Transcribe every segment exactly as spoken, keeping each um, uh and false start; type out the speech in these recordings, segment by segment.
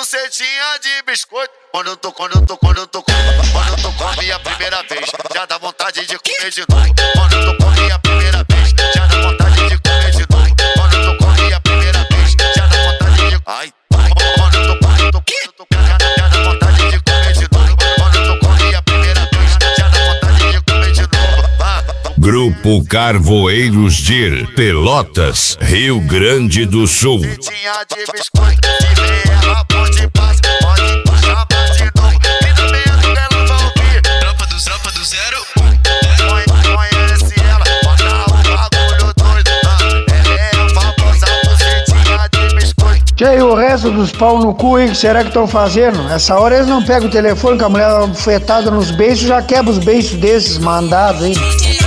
bucetinha de biscoito. Quando eu tô, quando eu tô, quando eu tô, quando eu tô com a minha primeira vez, já dá vontade de comer de novo. Quando eu tô com a minha primeira vez, já dá vontade de comer de novo. Quando eu tô com a minha primeira vez, já dá vontade de. Ai, quando eu tô, quando eu tô, quando eu tô, já dá vontade de comer de novo. Quando eu tô com a minha primeira vez, já dá vontade de comer de novo. Grupo Carvoeiros de Pelotas, Rio Grande do Sul. Bucetinha de biscoito, se vier rabo de paz, pode puxar de novo. E no meio do ela vai ouvir. Tropa do, tropa do zero. Conhece ela, bota o bagulho doido. Ela é a famosa bucetinha de biscoito. E aí, o resto dos pau no cu aí, que será que estão fazendo? Essa hora eles não pegam o telefone com a mulher bufetada nos beiços, já quebra os beiços desses mandados aí.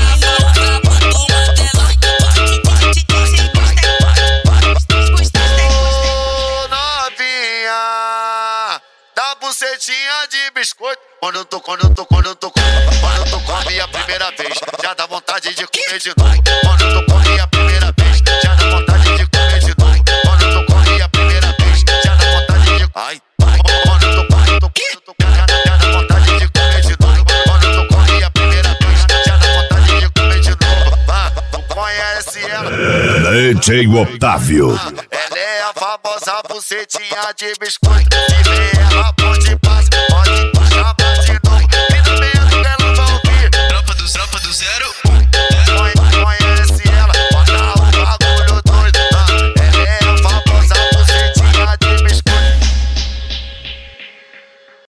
Bucetinha de biscoito. Quando eu tô, quando eu tô, quando eu tô, quando eu tô com a minha primeira vez, já dá vontade de comer de novo. Quando eu tô com a minha primeira vez, já dá vontade de comer de novo. Quando eu tô com a minha primeira vez, já dá vontade de. Ai, quando eu tô, quando eu tô, quando eu tô, já dá vontade de comer de novo. Quando eu tô com a minha primeira vez, já dá vontade de comer de novo. Ah, tu conhece ela? D J Otávio. Ela é a famosa bucetinha de biscoito. Se vier rabo de paz, pode